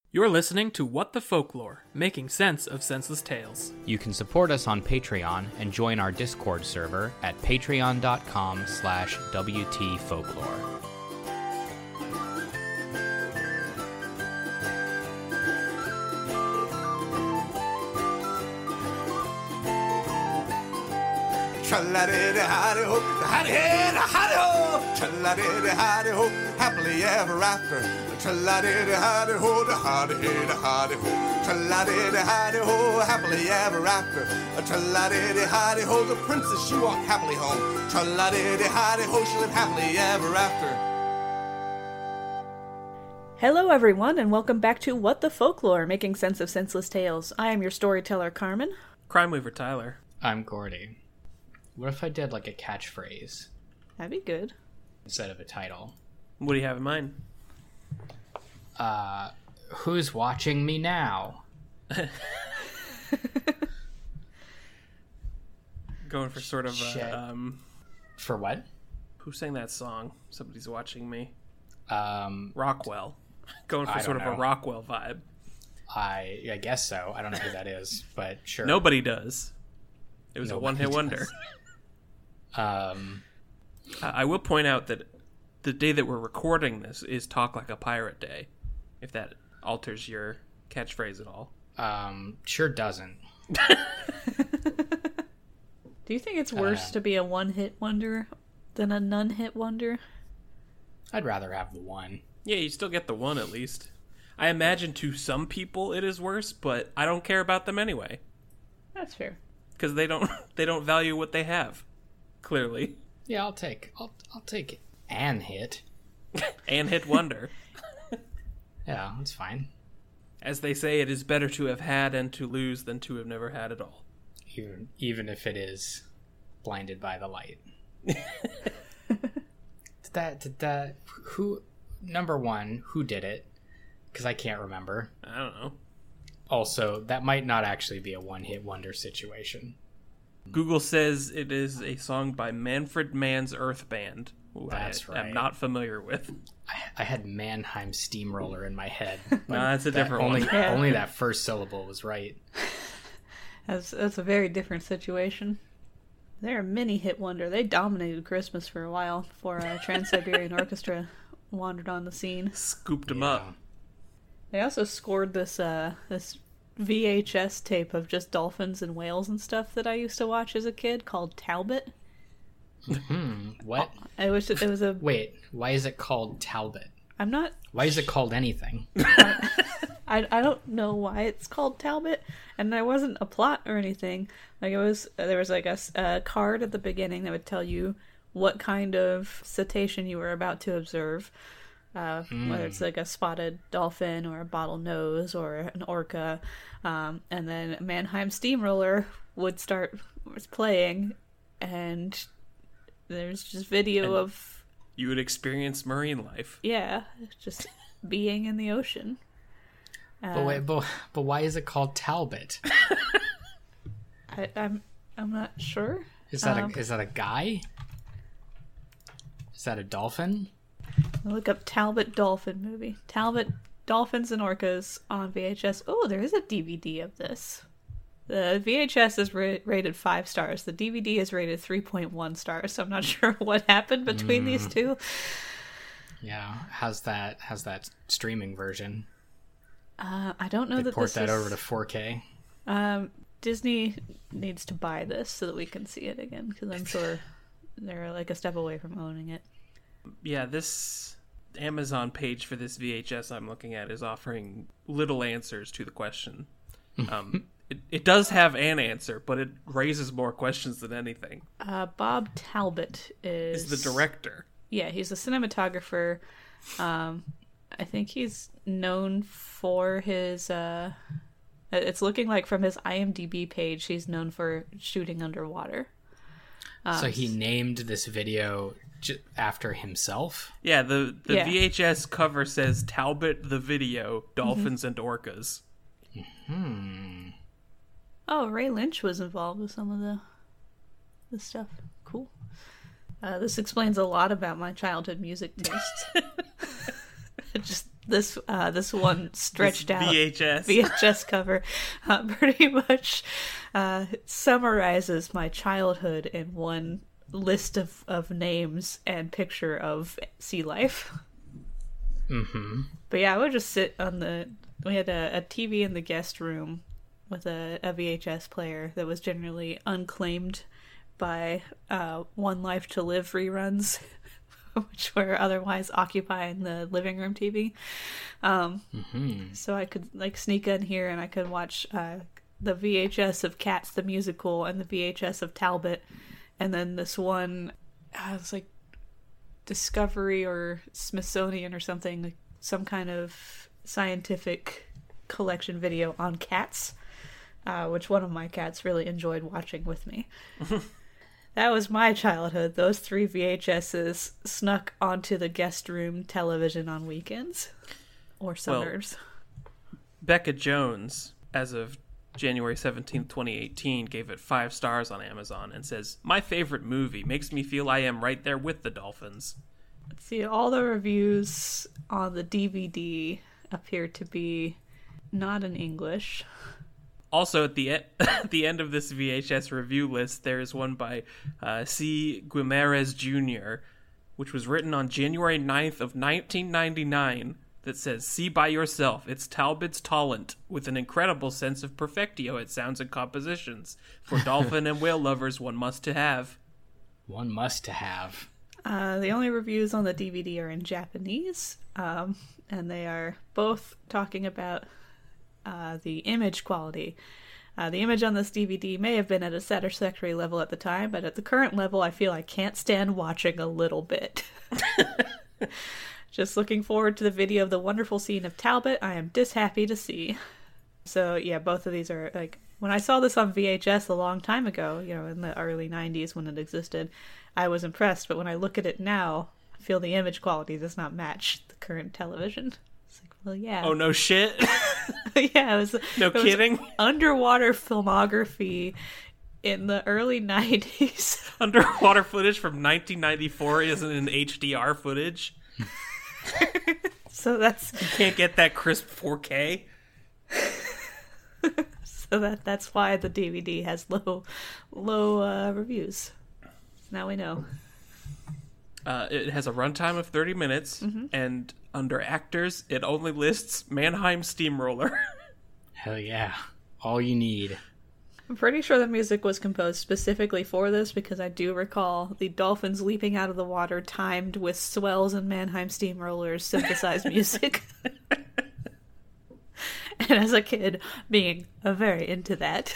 You're listening to What the Folklore, making sense of senseless tales. You can support us on Patreon and join our Discord server at patreon.com/WTFolklore. Tra-la-di-di-hi-di-ho, hi-di-hi-di-hi-di-ho, tra-la-di-di-hi-di-ho, happily ever after. Tra-la-di-di-hi-di-ho, hi-di-hi-di-hi-di-ho, tra-la-di-di-hi-di-ho, happily ever after. Tra-la-di-di-hi-di-ho, the princess, she walked happily home. Tra-la-di-di-hi-di-ho, she lived happily ever after. Hello everyone, and welcome back to What the Folklore, making sense of senseless tales. I am your storyteller, Carmen. Crime Weaver Tyler. I'm Gordy. What if I did like a catchphrase That'd be good. instead of a title? What do you have in mind? Who's watching me now? Going for sort of Shit. a, For what? who sang that song? Somebody's watching me. Um, Rockwell. Going for I sort of don't a know. Rockwell vibe. I guess so. I don't know who that is, but sure. Nobody does. It was Nobody a one-hit does. wonder. Um, I will point out that the day that we're recording this is Talk Like a Pirate Day, if that alters your catchphrase at all. sure doesn't. Do you think it's worse to be a one-hit wonder than a none-hit wonder? I'd rather have the one. Yeah, you still get the one at least. I imagine to some people it is worse, but I don't care about them anyway. That's fair. Because they don't value what they have. Clearly. Yeah, I'll take an hit. And hit wonder. Yeah, that's fine. As they say, it is better to have had and to lose than to have never had at all. Even if it is blinded by the light. Did that who number one, who did it? Because I can't remember. I don't know. Also, that might not actually be a one-hit wonder situation. Google says it is a song by Manfred Mann's Earth Band, who That's I right. am not familiar with. I had Mannheim Steamroller in my head. No, that's a different only, one. Yeah. Only that first syllable was right. That's a very different situation. They're a mini-hit wonder. They dominated Christmas for a while before Trans-Siberian Orchestra wandered on the scene. Scooped him up. They also scored this VHS tape of just dolphins and whales and stuff that I used to watch as a kid called Talbot. What? It was a. Wait, why is it called Talbot? I'm not. Why is it called anything? I don't know why it's called Talbot, and there wasn't a plot or anything. Like there was like a card at the beginning that would tell you what kind of cetacean you were about to observe. Whether it's like a spotted dolphin or a bottlenose or an orca, and then Mannheim Steamroller would start playing, and there's just video of You would experience marine life. just being in the ocean. But why is it called Talbot? I'm not sure. Is that a guy? Is that a dolphin? Look up Talbot Dolphin movie. Talbot Dolphins and Orcas on VHS. Oh, there is a DVD of this. The VHS is rated 5 stars. The DVD is rated 3.1 stars. So I'm not sure what happened between these two. Yeah, how's that streaming version? I don't know They that port this that is... over to 4K. Disney needs to buy this so that we can see it again, because I'm sure they're like a step away from owning it. Yeah, this Amazon page for this VHS I'm looking at is offering little answers to the question. It does have an answer, but it raises more questions than anything. Bob Talbot Is the director. Yeah, he's a cinematographer. I think he's known for his... it's looking like from his IMDb page, he's known for shooting underwater. So he named this video after himself? Yeah, the Yeah. VHS cover says Talbot the Video, Dolphins and Orcas. Oh, Ray Lynch was involved with some of the stuff. Cool. This explains a lot about my childhood music tastes. Just this one stretched out VHS. VHS cover pretty much summarizes my childhood in one list of names and picture of sea life. Mm-hmm. But yeah, I would just sit on we had a TV in the guest room with a VHS player that was generally unclaimed by One Life to Live reruns, which were otherwise occupying the living room TV. So I could like sneak in here and I could watch the VHS of Cats the Musical and the VHS of Talbot, and then this one, it was like Discovery or Smithsonian or something, like some kind of scientific collection video on cats, which one of my cats really enjoyed watching with me. That was my childhood. Those 3 VHSs snuck onto the guest room television on weekends or summers. Well, Becca Jones, as of January 17th, 2018, gave it 5 stars on Amazon and says, "My favorite movie, makes me feel I am right there with the dolphins." Let's see, all the reviews on the DVD appear to be not in English. Also, at the end of this VHS review list, there is one by C. Guimarães Jr., which was written on January 9th of 1999, that says, "See by yourself, it's Talbot's talent, with an incredible sense of perfectio at sounds and compositions. For dolphin and whale lovers, one must to have." One must to have. The only reviews on the DVD are in Japanese, and they are both talking about the image quality. The image on this DVD may have been at a satisfactory level at the time, but at the current level, I feel I can't stand watching a little bit. Just looking forward to the video of the wonderful scene of Talbot I am happy to see. So yeah, both of these are like, when I saw this on VHS a long time ago, you know, in the early 90s when it existed, I was impressed, but when I look at it now, I feel the image quality does not match the current television. It's like, well, yeah. Oh, no shit? Yeah, it was kidding? Underwater filmography in the early 90s. Underwater footage from 1994 isn't in HDR footage? So that's... You can't get that crisp 4K? So that's why the DVD has low reviews. Now we know. It has a runtime of 30 minutes, and under actors, it only lists Mannheim Steamroller. Hell yeah. All you need. I'm pretty sure the music was composed specifically for this, because I do recall the dolphins leaping out of the water timed with swells and Mannheim Steamrollers synthesized music. And as a kid, being very into that.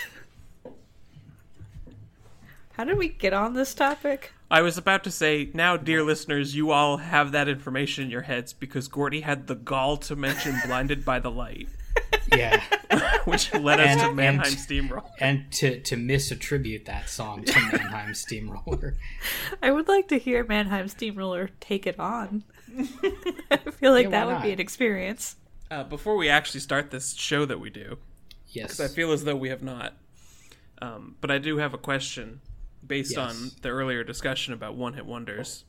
How did we get on this topic? I was about to say, now, dear listeners, you all have that information in your heads because Gordy had the gall to mention Blinded by the Light. Yeah. Which led us to Mannheim Steamroller. And to misattribute that song to Mannheim Steamroller. I would like to hear Mannheim Steamroller take it on. I feel like that would be an experience. Before we actually start this show that we do, yes, because I feel as though we have not, but I do have a question based on the earlier discussion about one-hit wonders.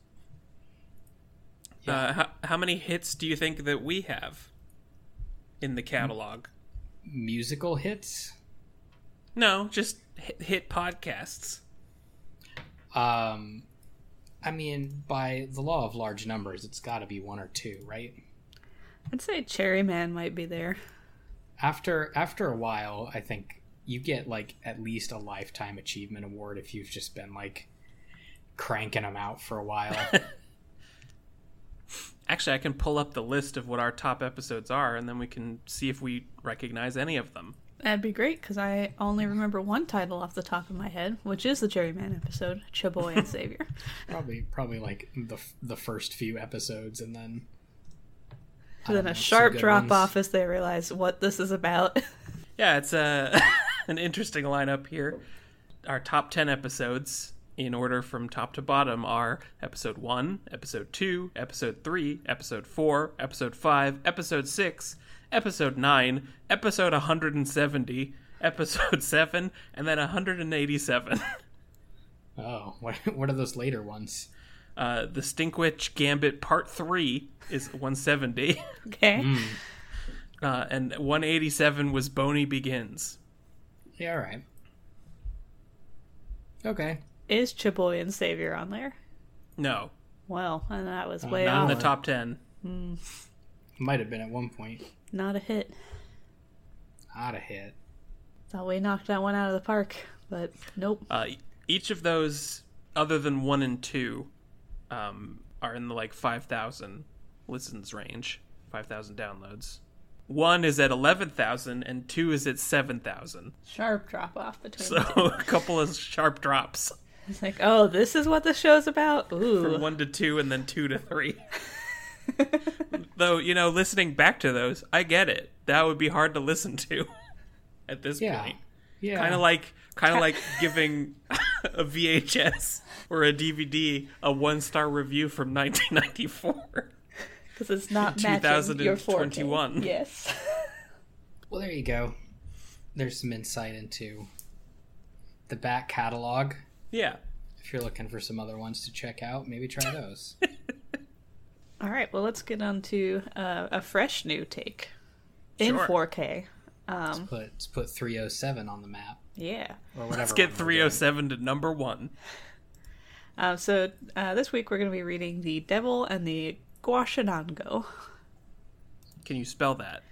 Yeah. How many hits do you think that we have in the catalog? Musical hits? No, just hit podcasts. I mean, by the law of large numbers, it's got to be 1 or 2, right? I'd say Cherry Man might be there. After a while, I think you get like at least a lifetime achievement award if you've just been like cranking them out for a while. Actually, I can pull up the list of what our top episodes are, and then we can see if we recognize any of them. That'd be great, because I only remember one title off the top of my head, which is the Cherry Man episode, Chaboy and Savior. probably like the first few episodes, and then then a sharp drop off as they realize what this is about. Yeah, it's an interesting lineup here. Our top 10 episodes, in order from top to bottom, are Episode 1, Episode 2, Episode 3, Episode 4, Episode 5, Episode 6, Episode 9, Episode 170, Episode 7, and then 187. Oh, what are those later ones? The Stinkwitch Gambit Part 3 is 170. Okay. And 187 was Boney Begins. Yeah, all right. Okay. Is Cheboyan Savior on there? No, Well, and that was way not in off. the top 10. Might have been at one point. Not a hit. Not a hit. Thought we knocked that one out of the park, but nope. Each of those, other than 1 and 2, are in the like 5,000 listens range, 5,000 downloads. 1 is at 11,000 and 2 is at 7,000. Sharp drop off between So the two. a couple of sharp drops It's like, oh, this is what the show's about? Ooh. from 1 to 2 and then 2 to 3. Though, listening back to those, I get it. That would be hard to listen to at this point. Yeah. Kind of like giving a VHS or a DVD a 1-star review from 1994. Because it's not matching your 2021. 4K. Yes. Well, there you go. There's some insight into the back catalog. Yeah. If you're looking for some other ones to check out, maybe try those. All right, well, let's get on to a fresh new take in Sure. 4K. Let's put 307 on the map. Yeah. Or whatever. Let's get one we're doing. 307 to number 1. So this week we're going to be reading The Devil and the Guashanango. Can you spell that?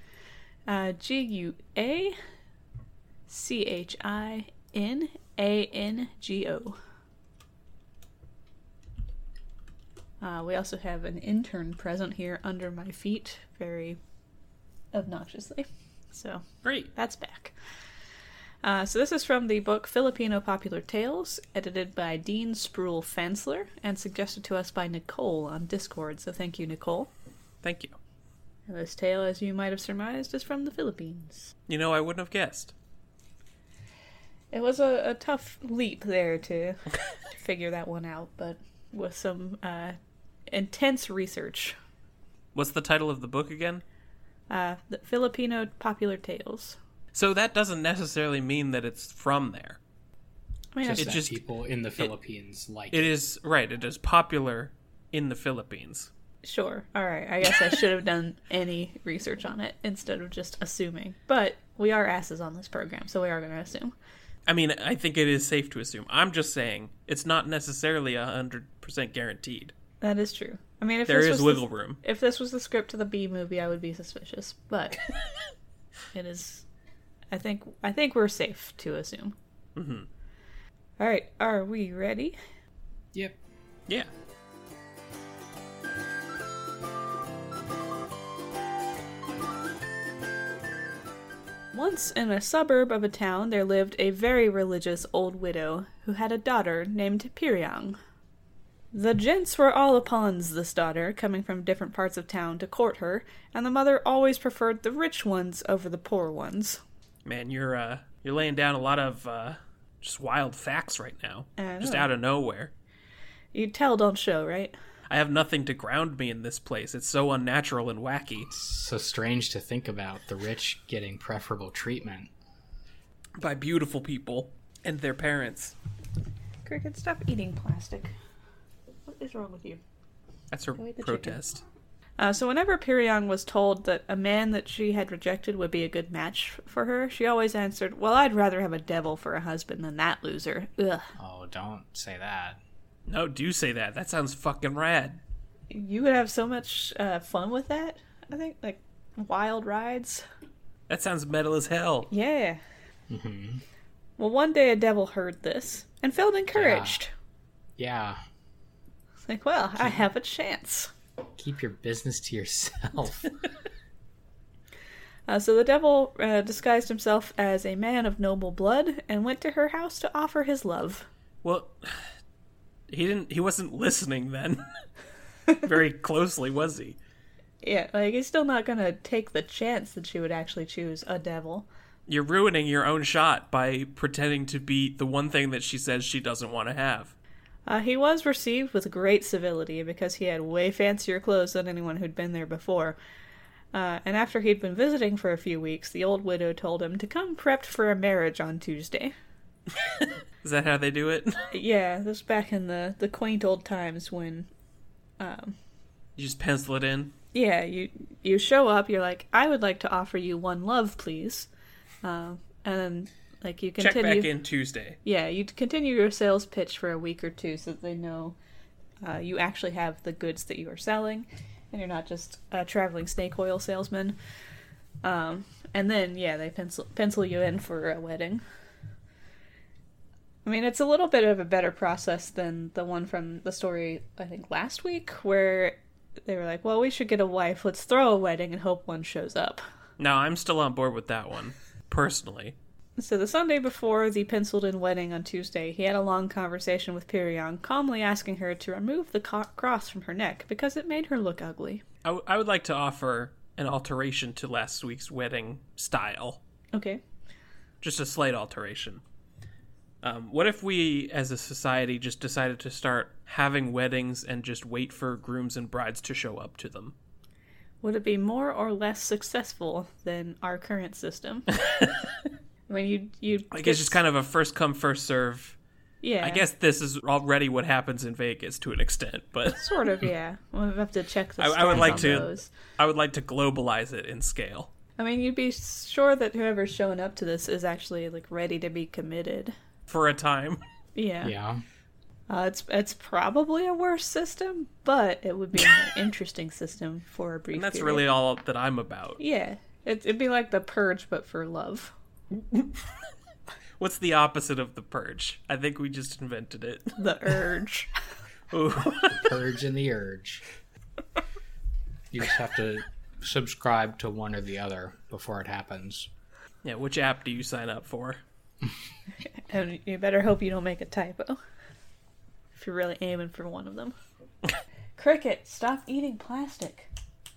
Guachinango. We also have an intern present here under my feet, very obnoxiously. So Great. that's back. So this is from the book Filipino Popular Tales, edited by Dean Sproul Fansler, and suggested to us by Nicole on Discord. So thank you, Nicole. Thank you. And this tale, as you might have surmised, is from the Philippines. I wouldn't have guessed. It was a tough leap there to figure that one out, but with some intense research. What's the title of the book again? The Filipino Popular Tales. So that doesn't necessarily mean that it's from there. I mean, Just It that just- people in the Philippines like It is, right, it is popular in the Philippines. sure. All right. I guess I should have done any research on it instead of just assuming. But we are asses on this program, so we are going to assume. I mean, I think it is safe to assume. I'm just saying it's not necessarily 100% guaranteed. That is true. I mean, if There this is was wiggle room. if this was the script to the B movie, I would be suspicious. But it is. I think we're safe to assume. Mm-hmm. All right. Are we ready? Yep. Yeah. Once in a suburb of a town, there lived a very religious old widow who had a daughter named Piryang. The gents were all upon this daughter, coming from different parts of town to court her, and the mother always preferred the rich ones over the poor ones. Man, you're laying down a lot of just wild facts right now. I Just know. out of nowhere. You tell, don't show, right? I have nothing to ground me in this place. It's so unnatural and wacky. So strange to think about the rich getting preferable treatment. By beautiful people and their parents. Cricket, stop eating plastic. What is wrong with you? That's her Go eat the protest. So whenever Piryang was told that a man that she had rejected would be a good match for her, she always answered, "Well, I'd rather have a devil for a husband than that loser. Ugh. Oh, don't say that. No, do say that. That sounds fucking rad. You would have so much fun with that, I think. Like, wild rides. That sounds metal as hell. Yeah. Well, one day a devil heard this and felt encouraged. Yeah. It's like, well, I have a chance. Keep your business to yourself. So the devil disguised himself as a man of noble blood and went to her house to offer his love. Well, he wasn't listening then. Very closely, was he? Yeah, like, he's still not gonna take the chance that she would actually choose a devil. You're ruining your own shot by pretending to be the one thing that she says she doesn't want to have. He was received with great civility because he had way fancier clothes than anyone who'd been there before. And after he'd been visiting for a few weeks, the old widow told him to come prepped for a marriage on Tuesday. Is that how they do it? Yeah, this was back in the quaint old times when, You just pencil it in? yeah, you show up, you're like, I would like to offer you one love, please. And then, like, you continue... Check back in Tuesday. Yeah, you continue your sales pitch for a week or two so that they know you actually have the goods that you are selling, and you're not just a traveling snake oil salesman. And then, yeah, they pencil you in for a wedding. I mean, it's a little bit of a better process than the one from the story, I think, last week, where they were like, well, we should get a wife, let's throw a wedding and hope one shows up. No, I'm still on board with that one, personally. So the Sunday before the penciled-in wedding on Tuesday, he had a long conversation with Pyrion, calmly asking her to remove the cross from her neck because it made her look ugly. I would like to offer an alteration to last week's wedding style. Okay. Just a slight alteration. What if we, as a society, just decided to start having weddings and just wait for grooms and brides to show up to them? Would it be more or less successful than our current system? I mean, you. I guess just kind of a first come, first serve. Yeah. I guess this is already what happens in Vegas to an extent, but sort of, yeah. We'll have to check the I would like on to. those. I would like to globalize it in scale. I mean, you'd be sure that whoever's showing up to this is actually like ready to be committed for a time. Yeah. Yeah. It's probably a worse system, but it would be a more interesting system for a brief And that's period. really all that I'm about. Yeah. It'd be like the Purge, but for love. What's the opposite of the Purge? I think we just invented it. The Urge. Ooh. Purge and the urge. You just have to subscribe to one or the other before it happens. Yeah, which app do you sign up for? And you better hope you don't make a typo. If you're really aiming for one of them. Cricket, stop eating plastic.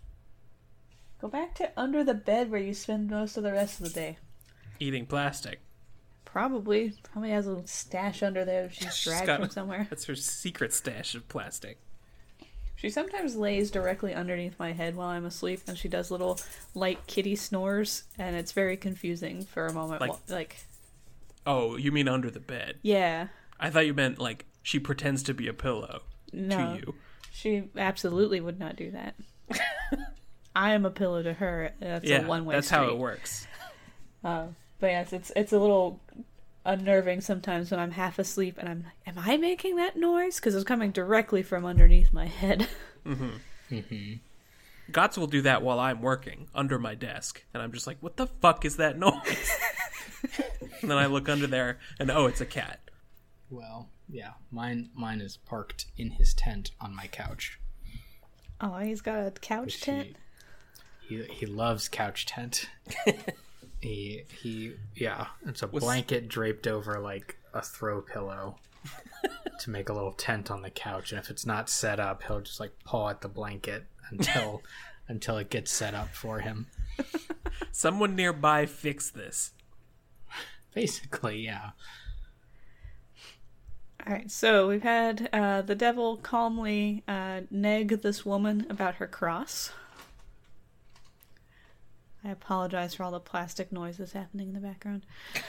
Go back to under the bed where you spend most of the rest of the day. Eating plastic. Probably has a little stash under there she's dragged from somewhere. That's her secret stash of plastic. She sometimes lays directly underneath my head while I'm asleep, and she does little light kitty snores, and it's very confusing for a moment. Like oh, you mean under the bed? Yeah. I thought you meant like she pretends to be a pillow to you. She absolutely would not do that. I am a pillow to her. That's a one-way that's street. how it works. But yes, it's a little unnerving sometimes when I'm half asleep and I'm like, am I making that noise? Because it's coming directly from underneath my head. Gots will do that while I'm working under my desk, and I'm just like, what the fuck is that noise? And then I look under there, and oh, it's a cat. Well, yeah, mine is parked in his tent on my couch. Oh, he's got a couch tent? He loves couch tent. It's a blanket draped over like a throw pillow to make a little tent on the couch, and if it's not set up, he'll just like paw at the blanket until it gets set up for him. Someone nearby fix this. Basically, yeah. Alright, so we've had the devil calmly neg this woman about her cross. I apologize for all the plastic noises happening in the background.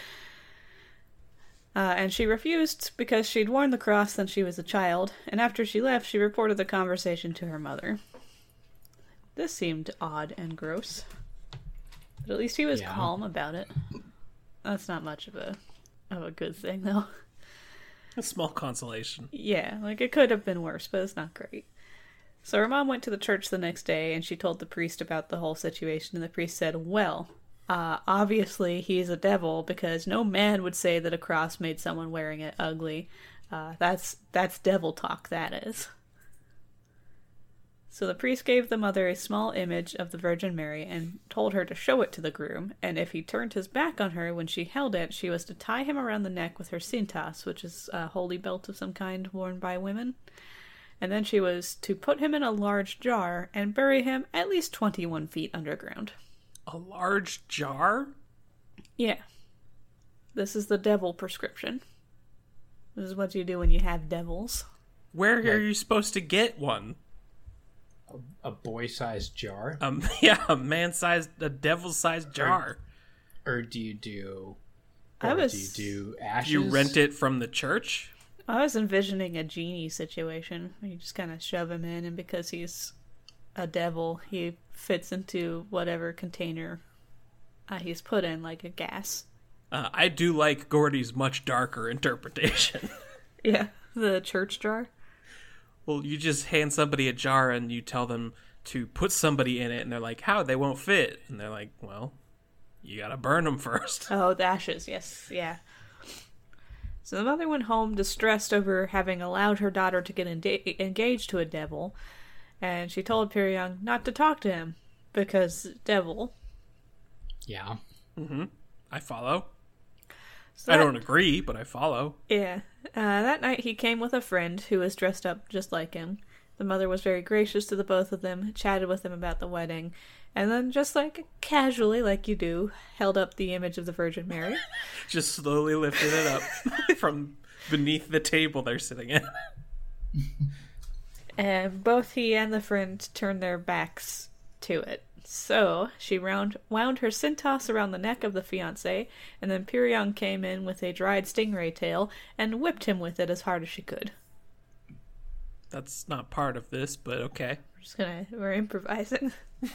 And she refused because she'd worn the cross since she was a child, and after she left, she reported the conversation to her mother. This seemed odd and gross. But at least he was calm about it. That's not much of a good thing, though. A small consolation. Yeah, like it could have been worse, but it's not great. So her mom went to the church the next day, and she told the priest about the whole situation, and the priest said, well, obviously he's a devil, because no man would say that a cross made someone wearing it ugly. That's devil talk, that is. So the priest gave the mother a small image of the Virgin Mary and told her to show it to the groom, and if he turned his back on her when she held it, she was to tie him around the neck with her cintas, which is a holy belt of some kind worn by women. And then she was to put him in a large jar and bury him at least 21 feet underground. A large jar? Yeah. This is the devil prescription. This is what you do when you have devils. Where are you supposed to get one? A boy-sized jar? A devil-sized jar. Or do you do Or do you do ashes? Do you rent it from the church? I was envisioning a genie situation where you just kind of shove him in, and because he's a devil, he fits into whatever container he's put in, like a gas. I do like Gordy's much darker interpretation. Yeah, the church jar. Well, you just hand somebody a jar and you tell them to put somebody in it, and they're like, how? They won't fit. And they're like, well, you gotta burn them first. Oh, the ashes, yes, yeah. So the mother went home distressed over having allowed her daughter to get engaged to a devil, and she told Perion not to talk to him, because devil. Yeah. Mm-hmm. I follow. So I don't agree, but I follow. Yeah. That night he came with a friend who was dressed up just like him. The mother was very gracious to the both of them, chatted with them about the wedding, and then just like casually, like you do, held up the image of the Virgin Mary. Just slowly lifted it up from beneath the table they're sitting at. And both he and the friend turned their backs to it. So she wound her cintos around the neck of the fiancé, and then Perion came in with a dried stingray tail and whipped him with it as hard as she could. That's not part of this, but okay. We're improvising.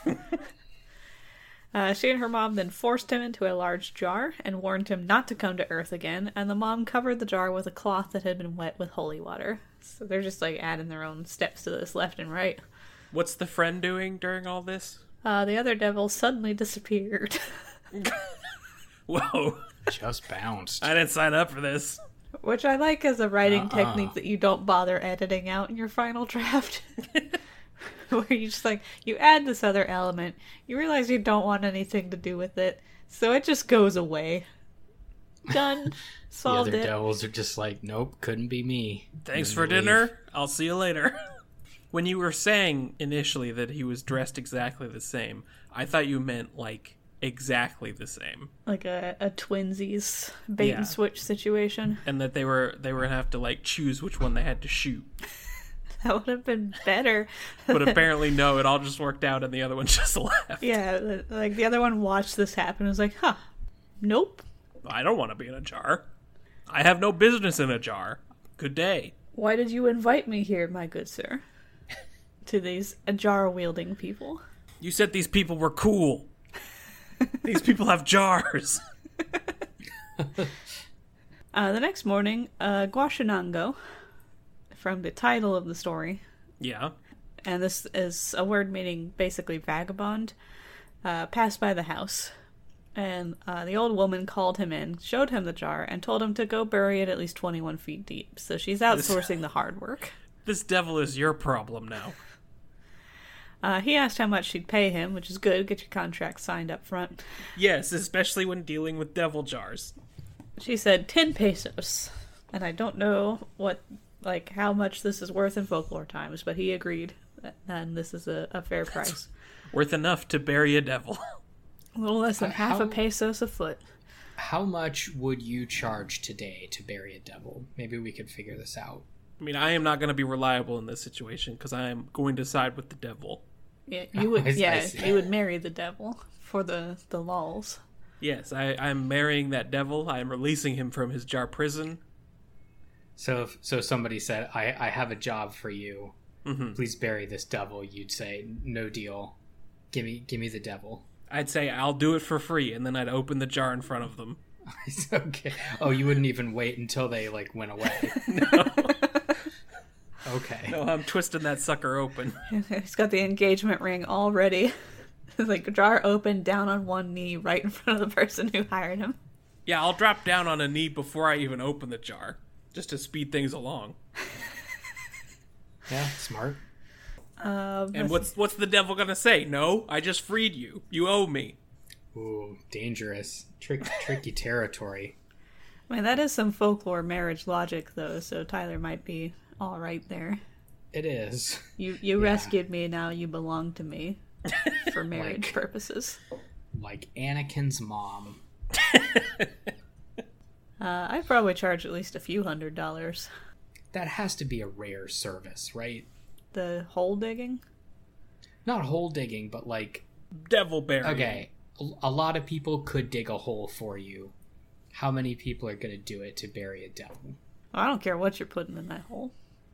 She and her mom then forced him into a large jar and warned him not to come to Earth again, and the mom covered the jar with a cloth that had been wet with holy water. So they're just like adding their own steps to this left and right. What's the friend doing during all this? The other devil suddenly disappeared. Whoa. Just bounced. I didn't sign up for this. Which I like as a writing technique that you don't bother editing out in your final draft. Where you just like, you add this other element, you realize you don't want anything to do with it, so it just goes away. Done. Solved The other it. devils are just like, nope, couldn't be me. Thanks And for leave. dinner. I'll see you later. When you were saying initially that he was dressed exactly the same, I thought you meant like exactly the same. Like a twinsies bait Yeah. and switch situation. And that they were gonna have to like choose which one they had to shoot. That would have been better. But apparently no, it all just worked out and the other one just left. Yeah, like the other one watched this happen and was like, huh, nope. I don't want to be in a jar. I have no business in a jar. Good day. Why did you invite me here, my good sir? To these jar-wielding people. You said these people were cool. These people have jars. The next morning, Guashinango, from the title of the story, Yeah. and this is a word meaning basically vagabond, passed by the house. And the old woman called him in, showed him the jar, and told him to go bury it at least 21 feet deep. So she's outsourcing the hard work. This devil is your problem now. He asked how much she'd pay him, which is good. Get your contract signed up front. Yes, especially when dealing with devil jars. She said 10 pesos. And I don't know how much this is worth in folklore times, but he agreed. And this is a fair price. Worth enough to bury a devil. A little less than half How- a pesos a foot. How much would you charge today to bury a devil? Maybe we could figure this out. I mean, I am not going to be reliable in this situation because I am going to side with the devil. Yeah, you would. I Yeah, see. you would marry the devil for the lulz. Yes, I'm marrying that devil. I am releasing him from his jar prison. So if somebody said, I have a job for you. Mm-hmm. Please bury this devil. You'd say, no deal. Give me the devil. I'd say, I'll do it for free, and then I'd open the jar in front of them. It's okay. Oh, you wouldn't even wait until they went away. No. Okay. No, I'm twisting that sucker open. He's got the engagement ring all ready. It's jar open, down on one knee, right in front of the person who hired him. Yeah, I'll drop down on a knee before I even open the jar, just to speed things along. Yeah, smart. And what's the devil gonna say? No, I just freed you. You owe me. Ooh, dangerous. Tricky territory. I mean, that is some folklore marriage logic, though, so Tyler might be all right there. It is. You rescued me, now you belong to me for marriage purposes. Like Anakin's mom. I'd probably charge at least a few $100. That has to be a rare service, right? The hole digging? Not hole digging, but Devil burying. okay, a lot of people could dig a hole for you, How many people are going to do it to bury a devil? I don't care what you're putting in that hole.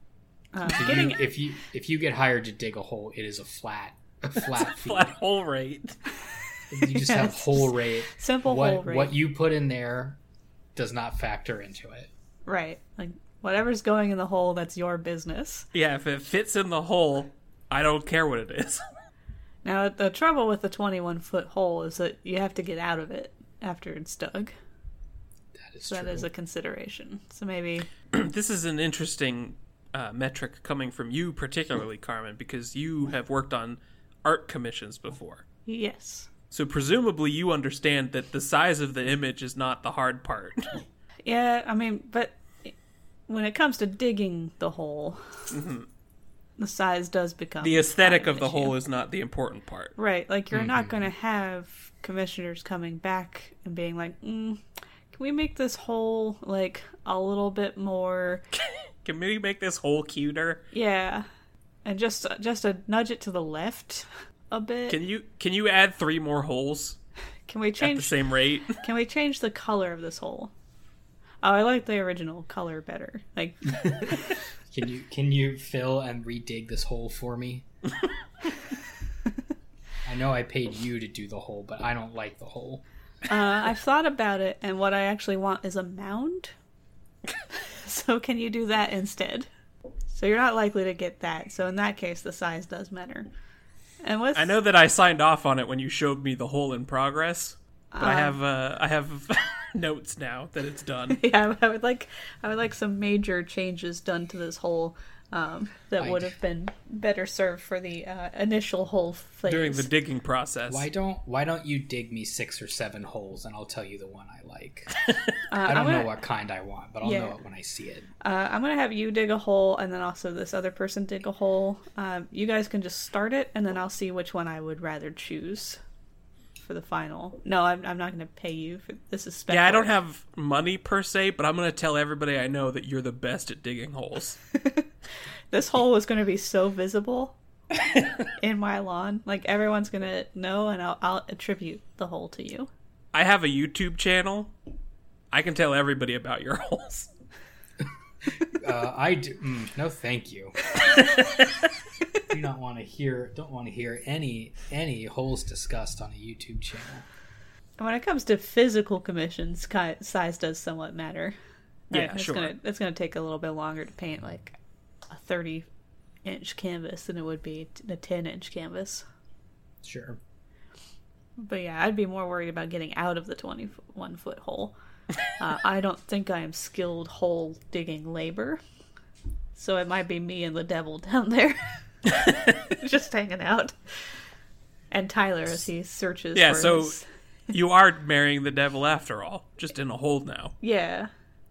If you get hired to dig a hole, it is a flat fee. Flat hole rate. You just have hole rate. Simple hole rate. What you put in there does not factor into it. Right. Like, whatever's going in the hole, that's your business. Yeah, if it fits in the hole, I don't care what it is. Now, the trouble with the 21-foot hole is that you have to get out of it after it's dug. That is a consideration. So maybe... This is an interesting metric coming from you particularly, Carmen, because you have worked on art commissions before. Yes. So presumably you understand that the size of the image is not the hard part. Yeah, I mean, but when it comes to digging the hole, the size does become... The aesthetic of the hole is not the important part. Right, like you're not going to have commissioners coming back and being like, can we make this hole, like, a little bit more... Can we make this hole cuter? Yeah. And just a nudge it to the left a bit. Can you add 3 more holes? Can we change at the same rate? Can we change the color of this hole? Oh, I like the original color better. Like, can you fill and redig this hole for me? I know I paid you to do the hole, but I don't like the hole. I've thought about it, and what I actually want is a mound. So can you do that instead? So you're not likely to get that. So in that case, the size does matter. And I know that I signed off on it when you showed me the hole in progress, but I have notes now that it's done. Yeah, I would like some major changes done to this hole that would have been better served for the initial hole phase. During the digging process. Why don't you dig me 6 or 7 holes and I'll tell you the one I like. I don't know what kind I want, but I'll know it when I see it. I'm going to have you dig a hole and then also this other person dig a hole. You guys can just start it and then I'll see which one I would rather choose for the final. No, I'm not going to pay you for this. Is spec I don't have money per se, but I'm going to tell everybody I know that you're the best at digging holes. This hole is going to be so visible in my lawn. Like, everyone's going to know, and I'll attribute the hole to you. I have a YouTube channel. I can tell everybody about your holes. I do. No, thank you. Don't want to hear any holes discussed on a YouTube channel. When it comes to physical commissions, size does somewhat matter. Yeah, sure. It's going to take a little bit longer to paint like a 30-inch canvas than it would be a 10-inch canvas. Sure. But yeah, I'd be more worried about getting out of the 21-foot hole. I don't think I am skilled hole digging labor, so it might be me and the devil down there, just hanging out. And Tyler as he searches. Yeah, for so his... you are marrying the devil after all, just in a hole now. Yeah.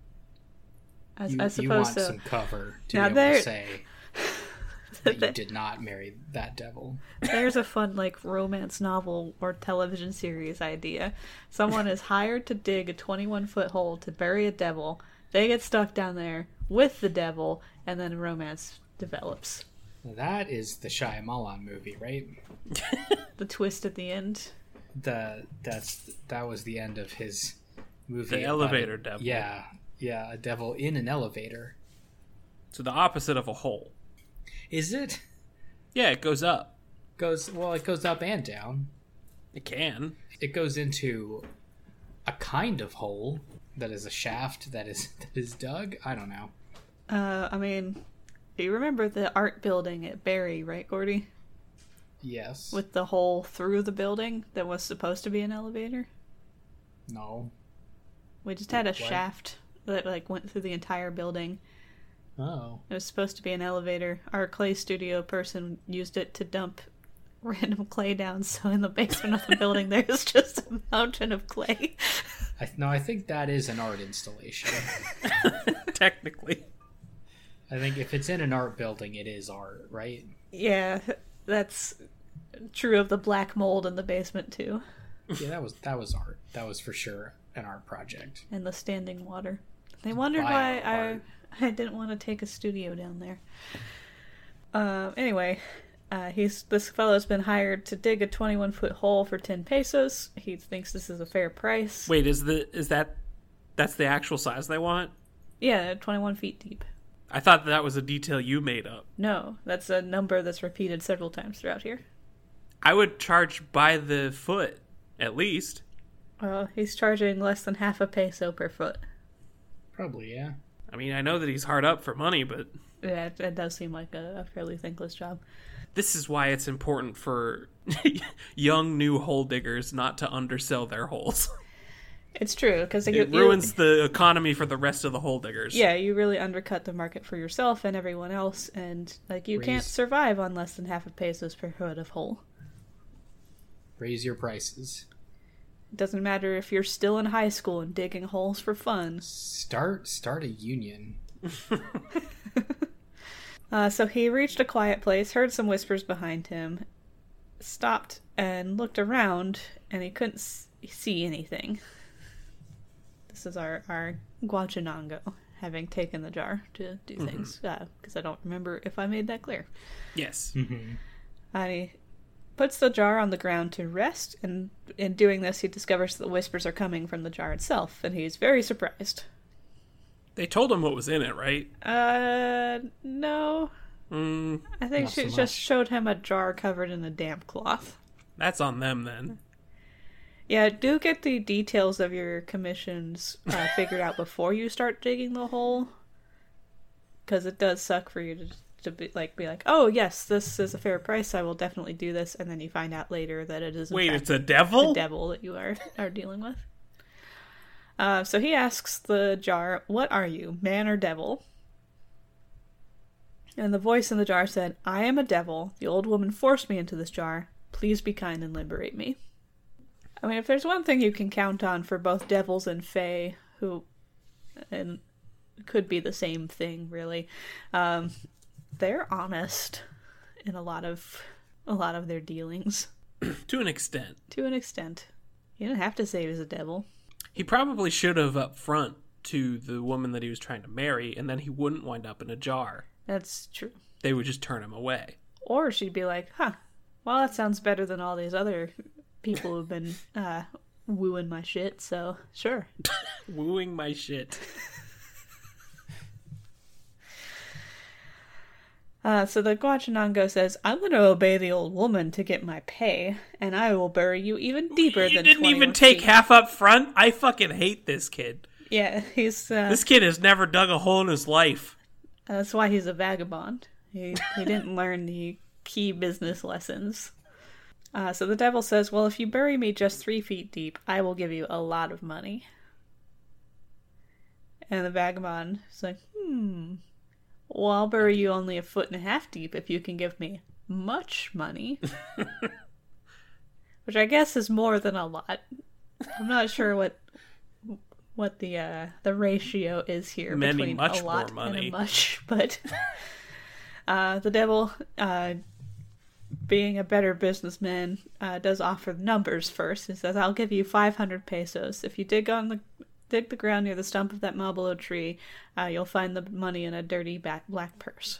I suppose you want so. some cover to Now be able to say that you did not marry that devil. There's a fun, like, romance novel or television series idea. Someone is hired to dig a 21-foot hole to bury a devil. They get stuck down there with the devil, and then romance develops. That is the Shyamalan movie, right? The twist at the end. That was the end of his movie. The elevator devil. Yeah, a devil in an elevator. So the opposite of a hole. Is it? Yeah, it goes up. It goes up and down. It can. It goes into a kind of hole that is a shaft that is dug. I don't know. I mean, you remember the art building at Barry, right, Gordy? Yes. With the hole through the building that was supposed to be an elevator? No. We just had a shaft that like went through the entire building. Oh. It was supposed to be an elevator. Our clay studio person used it to dump random clay down, so in the basement of the building there's just a mountain of clay. I think that is an art installation. Technically. I think if it's in an art building, it is art, right? Yeah, that's true of the black mold in the basement, too. Yeah, that was art. That was for sure an art project. And the standing water. They wondered why I didn't want to take a studio down there. Anyway, this fellow's been hired to dig a 21-foot hole for 10 pesos. He thinks this is a fair price. Wait, is that That's the actual size they want? Yeah, 21 feet deep. I thought that was a detail you made up. No, that's a number that's repeated several times throughout here. I would charge by the foot, at least. Well, he's charging less than half a peso per foot. Probably, yeah. I mean, I know that he's hard up for money, but... Yeah, it does seem like a fairly thankless job. This is why it's important for young new hole diggers not to undersell their holes. It's true, because it ruins the economy for the rest of the hole diggers. Yeah, you really undercut the market for yourself and everyone else, and you can't survive on less than half a pesos per foot of hole. Raise your prices. It doesn't matter if you're still in high school and digging holes for fun. Start a union. So he reached a quiet place, heard some whispers behind him, stopped and looked around, and he couldn't see anything. This is our Guachinango, having taken the jar to do things, because I don't remember if I made that clear. Yes. Mm-hmm. And he puts the jar on the ground to rest, and in doing this he discovers that the whispers are coming from the jar itself, and he's very surprised. They told him what was in it, right? No. I think she just showed him a jar covered in a damp cloth. That's on them, then. Yeah, do get the details of your commissions figured out before you start digging the hole. Because it does suck for you to be like, oh, yes, this is a fair price, I will definitely do this, and then you find out later that it is, in fact, it's a devil? The devil that you are dealing with. So he asks the jar, what are you, man or devil? And the voice in the jar said, I am a devil. The old woman forced me into this jar. Please be kind and liberate me. I mean, if there's one thing you can count on for both devils and fae, and could be the same thing, really, they're honest in a lot of their dealings. To an extent. To an extent. You don't have to say he was a devil. He probably should have up front to the woman that he was trying to marry, and then he wouldn't wind up in a jar. That's true. They would just turn him away. Or she'd be like, well, that sounds better than all these other people who've been wooing my shit, so sure. Wooing my shit. So the Guachinango says, I'm going to obey the old woman to get my pay, and I will bury you even deeper than 21 feet. You didn't even take half up front? I fucking hate this kid. Yeah, he's... this kid has never dug a hole in his life. That's why he's a vagabond. He didn't learn the key business lessons. So the devil says, well, if you bury me just 3 feet deep, I will give you a lot of money. And the vagabond is like, well, I'll bury you only 1.5 feet deep if you can give me much money. Which I guess is more than a lot. I'm not sure what the ratio is here between a lot and a much, but the devil, being a better businessman, does offer the numbers first. He says, I'll give you 500 pesos. If you dig the ground near the stump of that Malbolo tree, you'll find the money in a dirty black purse.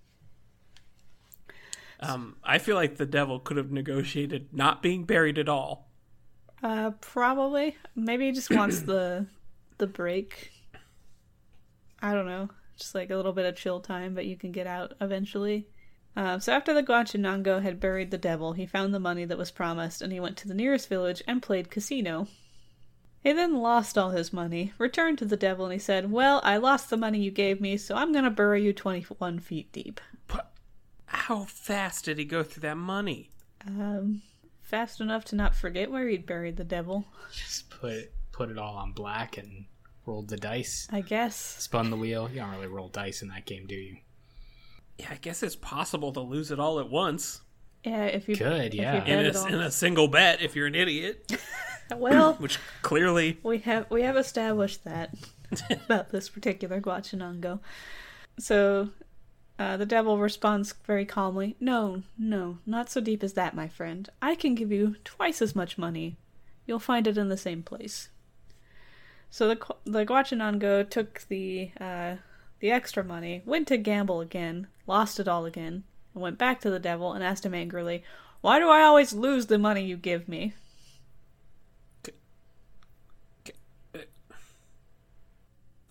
I feel like the devil could have negotiated not being buried at all. Probably. Maybe he just wants the break. I don't know. Just like a little bit of chill time, but you can get out eventually. So after the Guachinango had buried the devil, he found the money that was promised, and he went to the nearest village and played casino. He then lost all his money, returned to the devil, and he said, well, I lost the money you gave me, so I'm going to bury you 21 feet deep. But how fast did he go through that money? Fast enough to not forget where he'd buried the devil. Just put it all on black and rolled the dice. I guess. Spun the wheel. You don't really roll dice in that game, do you? Yeah, I guess it's possible to lose it all at once. Yeah, if you could, yeah. In a single bet, if you're an idiot. Well, which clearly we have established that about this particular Guachinango. So the devil responds very calmly, No, not so deep as that, my friend. I can give you twice as much money. You'll find it in the same place. So the Guachinango took the extra money, went to gamble again, lost it all again, and went back to the devil and asked him angrily, why do I always lose the money you give me?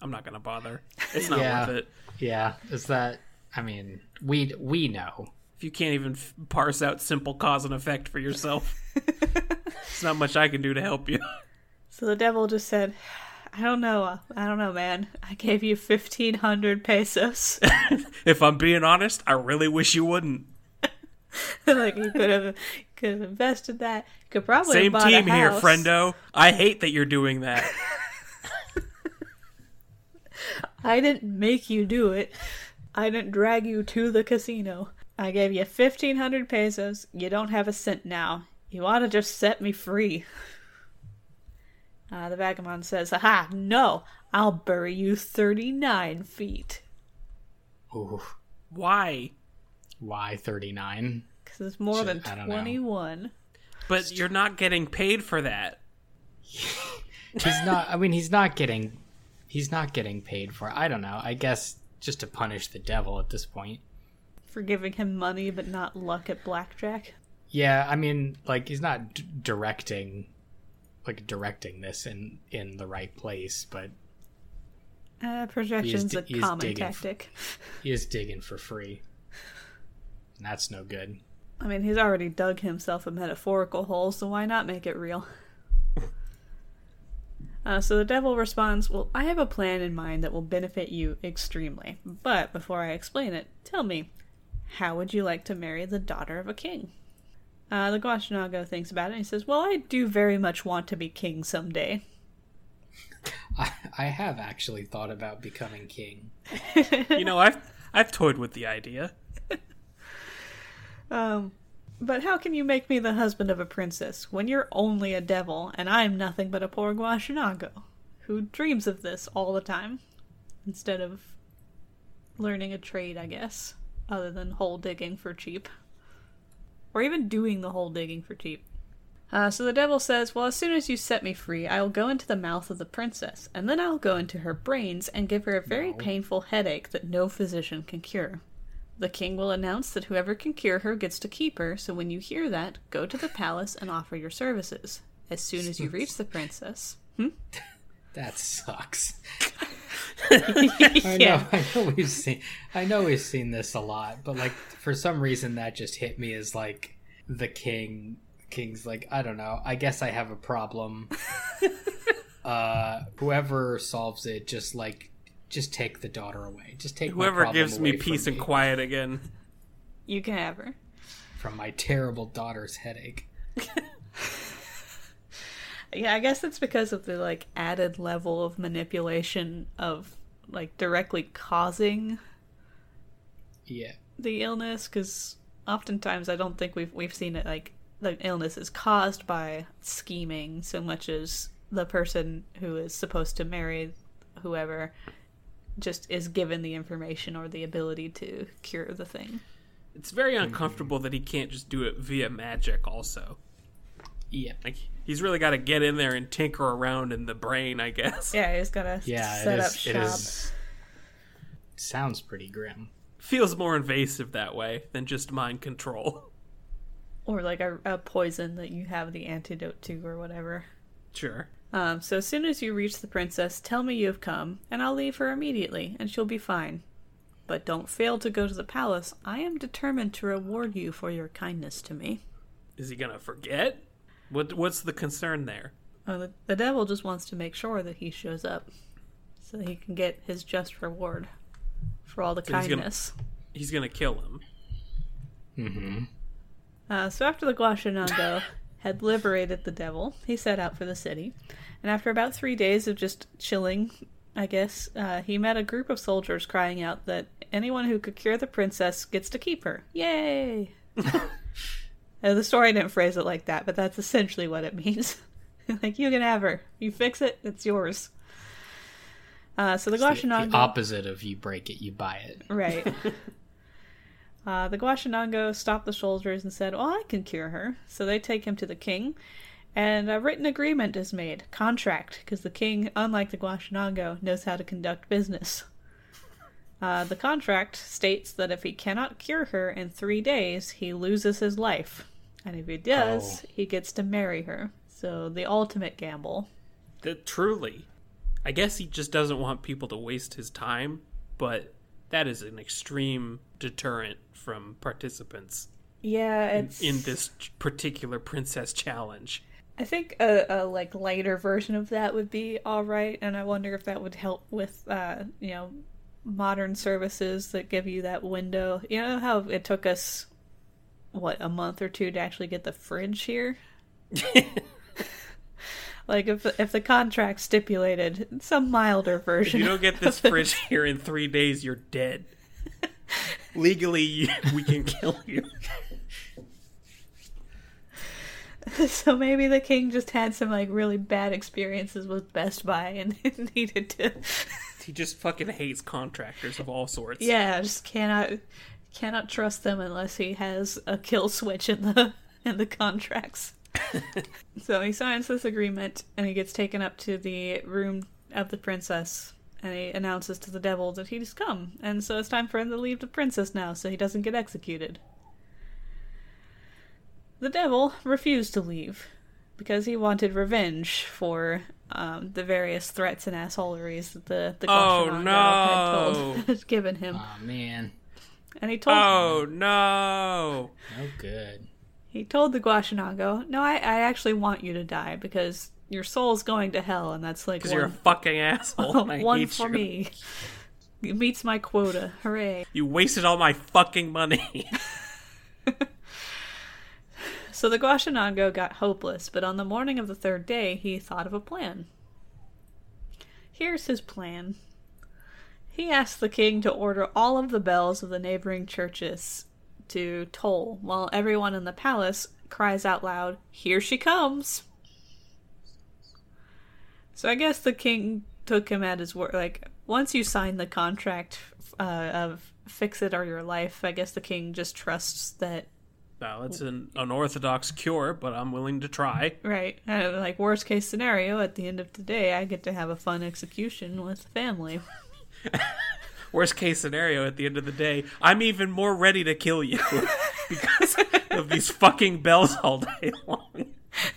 I'm not gonna bother. It's not Yeah. worth it. Yeah, is that? I mean, we know. If you can't even parse out simple cause and effect for yourself, there's not much I can do to help you. So the devil just said, I don't know, man. I gave you 1,500 pesos. If I'm being honest, I really wish you wouldn't. Like, you could have invested that. Could probably Same have bought team a here, house. friendo. I hate that you're doing that. I didn't make you do it. I didn't drag you to the casino. I gave you 1,500 pesos. You don't have a cent now. You ought to just set me free. The vagabond says, "Aha, no! I'll bury you 39 feet. Ooh, Why? why 39? Because it's more than I don't know. 21. But you're not getting paid for that. He's not. I mean, he's not getting paid for it. I don't know. I guess just to punish the devil at this point. For giving him money but not luck at blackjack. Yeah, I mean, like he's not directing this in the right place, but Projection's a he is common digging tactic. he is digging for free. And that's no good. I mean, he's already dug himself a metaphorical hole, so why not make it real? So the devil responds, well, I have a plan in mind that will benefit you extremely. But before I explain it, tell me, how would you like to marry the daughter of a king? The Guashinago thinks about it and he says, well, I do very much want to be king someday. I have actually thought about becoming king. You know, I've toyed with the idea. But how can you make me the husband of a princess when you're only a devil and I'm nothing but a poor Guashinago who dreams of this all the time instead of learning a trade, I guess, other than hole digging for cheap. Or even doing the hole digging for cheap. So the devil says, well, as soon as you set me free, I will go into the mouth of the princess, and then I'll go into her brains and give her a very painful headache that no physician can cure. The king will announce that whoever can cure her gets to keep her, so when you hear that, go to the palace and offer your services. As soon as you reach the princess... That sucks. Yeah. I know we've seen this a lot, but like for some reason that just hit me as like the king's like, I don't know, I guess I have a problem. Whoever solves it, just take the daughter away. Just take Whoever my gives me away peace from and quiet again. You can have her. from my terrible daughter's headache. Yeah, I guess it's because of the, like, added level of manipulation of, like, directly causing Yeah. the illness, because oftentimes I don't think we've seen it, like, the illness is caused by scheming so much as the person who is supposed to marry whoever just is given the information or the ability to cure the thing. It's very uncomfortable that he can't just do it via magic also. Yeah. Like, he's really got to get in there and tinker around in the brain, I guess. Yeah, he's gotta set up shop. Sounds pretty grim. Feels more invasive that way than just mind control. Or like a poison that you have the antidote to or whatever. Sure. So as soon as you reach the princess, tell me you have come, and I'll leave her immediately, and she'll be fine. But don't fail to go to the palace. I am determined to reward you for your kindness to me. Is he gonna forget? What's the concern there? Oh, the devil just wants to make sure that he shows up, so he can get his just reward for all the kindness. He's gonna kill him. Mm-hmm. So after the Guashinago had liberated the devil, he set out for the city. And after about 3 days of just chilling, I guess, he met a group of soldiers crying out that anyone who could cure the princess gets to keep her. Yay! The story didn't phrase it like that, but that's essentially what it means. Like, you can have her. You fix it, it's yours. So the Guashinago... The opposite of you break it, you buy it. Right. The Guashinago stopped the soldiers and said, well, I can cure her. So they take him to the king, and a written agreement is made. Contract, because the king, unlike the Guashinago, knows how to conduct business. The contract states that if he cannot cure her in 3 days, he loses his life. And if he does, he gets to marry her. So the ultimate gamble. Truly. I guess he just doesn't want people to waste his time, but that is an extreme deterrent from participants. Yeah, it's in this particular princess challenge. I think a like lighter version of that would be all right, and I wonder if that would help with modern services that give you that window. You know how it took us a month or two to actually get the fridge here? Like if the contract stipulated some milder version. If you don't get this fridge here in 3 days, you're dead. Legally, we can kill you. So maybe the king just had some like really bad experiences with Best Buy and needed to. He just fucking hates contractors of all sorts. Yeah, just cannot trust them unless he has a kill switch in the contracts. So he signs this agreement and he gets taken up to the room of the princess and he announces to the devil that he's come, and so it's time for him to leave the princess now so he doesn't get executed. The devil refused to leave because he wanted revenge for the various threats and assholeries that the Guashanango had given him. Oh man! And he told. Oh no! No good. He told the Guashanango, "No, I actually want you to die because your soul's going to hell, and that's like because you're a fucking asshole. One for me. It meets my quota. Hooray! You wasted all my fucking money." So the Guashanango got hopeless, but on the morning of the third day, he thought of a plan. Here's his plan. He asked the king to order all of the bells of the neighboring churches to toll, while everyone in the palace cries out loud, "Here she comes!" So I guess the king took him at his word. Like, once you sign the contract of fix it or your life, I guess the king just trusts that. Well, it's an unorthodox cure, but I'm willing to try. Right. Like, worst case scenario, at the end of the day, I get to have a fun execution with the family. Worst case scenario, at the end of the day, I'm even more ready to kill you because of these fucking bells all day long.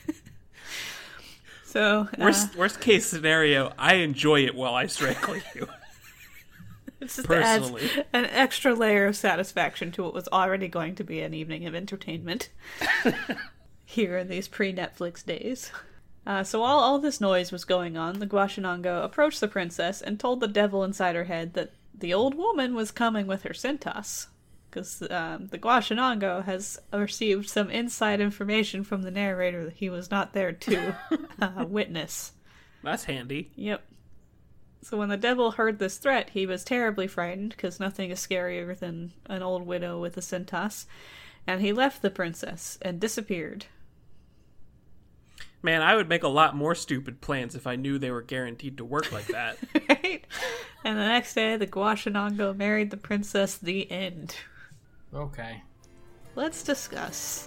So, worst case scenario, I enjoy it while I strangle you. It just personally adds an extra layer of satisfaction to what was already going to be an evening of entertainment here in these pre-Netflix days. So while all this noise was going on, the Guashanango approached the princess and told the devil inside her head that the old woman was coming with her centos, because the Guashanango has received some inside information from the narrator that he was not there to witness. That's handy. Yep. So when the devil heard this threat, he was terribly frightened, because nothing is scarier than an old widow with a centos, and he left the princess and disappeared. Man, I would make a lot more stupid plans if I knew they were guaranteed to work like that. Right? And the next day, the Guashanango married the princess. The end. Okay. Let's discuss.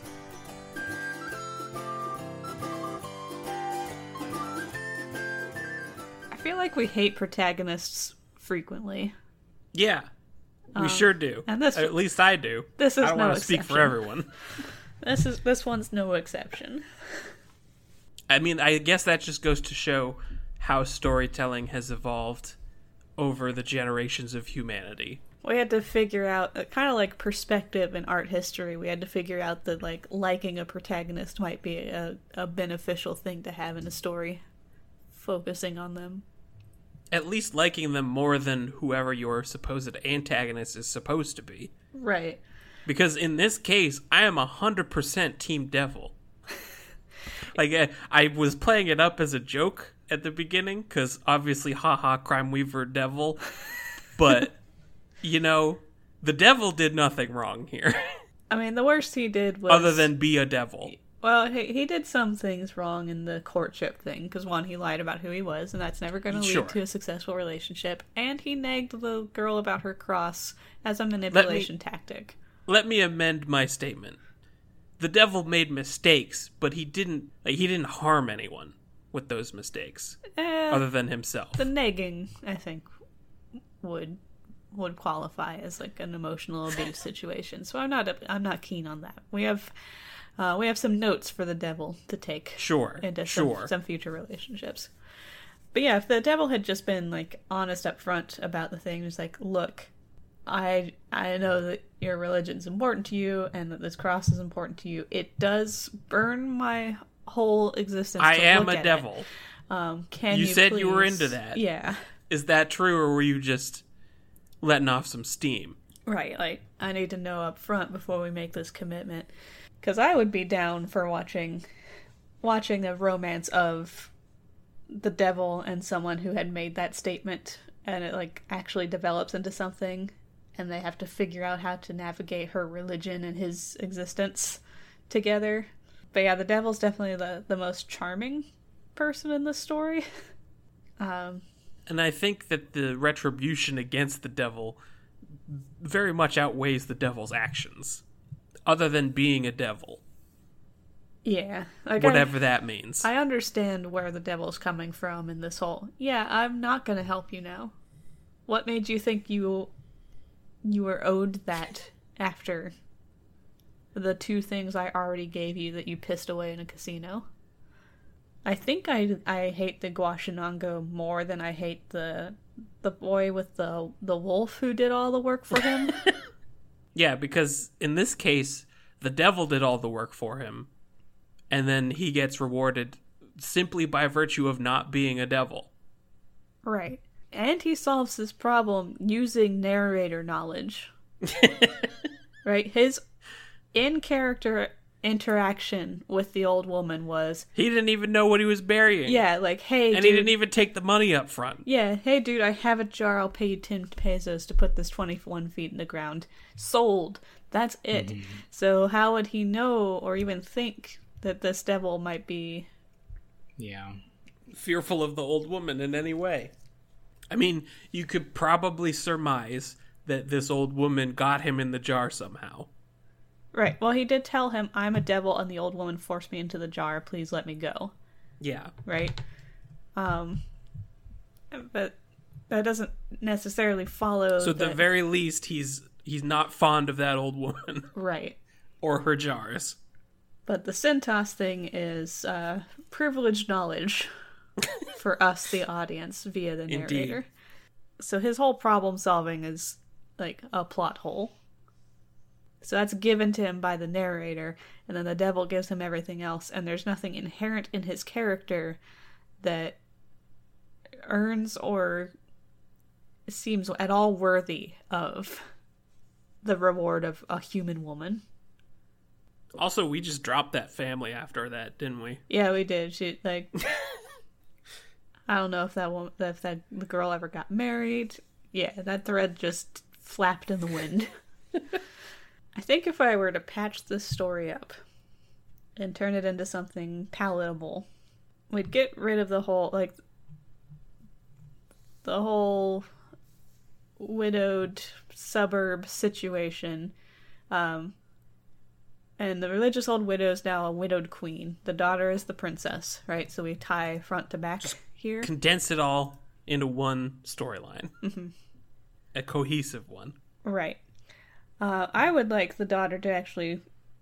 I feel like we hate protagonists frequently. Yeah, we sure do. And this, at least I do. This is I don't no want to speak for everyone. This one's no exception. I mean, I guess that just goes to show how storytelling has evolved over the generations of humanity. We had to figure out, kind of like perspective in art history, we had to figure out that like liking a protagonist might be a beneficial thing to have in a story, focusing on them. At least liking them more than whoever your supposed antagonist is supposed to be. Right. Because in this case, I am 100% Team Devil. Like, I was playing it up as a joke at the beginning, because obviously, haha, Crime Weaver Devil. But, you know, the devil did nothing wrong here. I mean, the worst he did was... Other than be a devil. Well, he did some things wrong in the courtship thing, because one, he lied about who he was, and that's never going to lead to a successful relationship, and he nagged the girl about her cross as a manipulation tactic. Let me amend my statement. The devil made mistakes, but he didn't harm anyone with those mistakes, other than himself. The nagging, I think, would qualify as like an emotional abuse situation. So I'm not keen on that. We have some notes for the devil to take. Sure. Into some future relationships. But yeah, if the devil had just been, like, honest up front about the thing, just like, look, I know that your religion's important to you and that this cross is important to you. It does burn my whole existence. I am look a at devil. It. Can You said please... you were into that. Yeah. Is that true, or were you just letting off some steam? Right, like, I need to know up front before we make this commitment. Because I would be down for watching the romance of the devil and someone who had made that statement, and it, like, actually develops into something, and they have to figure out how to navigate her religion and his existence together. But yeah, the devil's definitely the most charming person in this story. And I think that the retribution against the devil very much outweighs the devil's actions, other than being a devil. Yeah. Like whatever that means. I understand where the devil's coming from in this whole, yeah, I'm not going to help you now. What made you think you were owed that after the two things I already gave you that you pissed away in a casino? I think I hate the Guashinango more than I hate the boy with the wolf who did all the work for him. Yeah, because in this case, the devil did all the work for him, and then he gets rewarded simply by virtue of not being a devil. Right. And he solves this problem using narrator knowledge. Right? His in-character interaction with the old woman was... He didn't even know what he was burying. Yeah, like, hey, and dude, he didn't even take the money up front. Yeah, hey, dude, I have a jar. I'll pay you 10 pesos to put this 21 feet in the ground. Sold. That's it. Mm-hmm. So how would he know or even think that this devil might be... Yeah. fearful of the old woman in any way? I mean, you could probably surmise that this old woman got him in the jar somehow. Right. Well, he did tell him, I'm a devil and the old woman forced me into the jar. Please let me go. Yeah. Right? But that doesn't necessarily follow... So at the very least, he's not fond of that old woman. Right. Or her jars. But the Cintas thing is privileged knowledge for us, the audience, via the narrator. Indeed. So his whole problem solving is like a plot hole. So that's given to him by the narrator, and then the devil gives him everything else, and there's nothing inherent in his character that earns or seems at all worthy of the reward of a human woman. Also, we just dropped that family after that, didn't we? Yeah, we did. She, like... I don't know if the girl ever got married. Yeah, that thread just flapped in the wind. I think if I were to patch this story up and turn it into something palatable, we'd get rid of the whole widowed suburb situation. And the religious old widow is now a widowed queen. The daughter is the princess, right? So we tie front to back here. Condense it all into one storyline. Mm-hmm. A cohesive one. Right. I would like the daughter to actually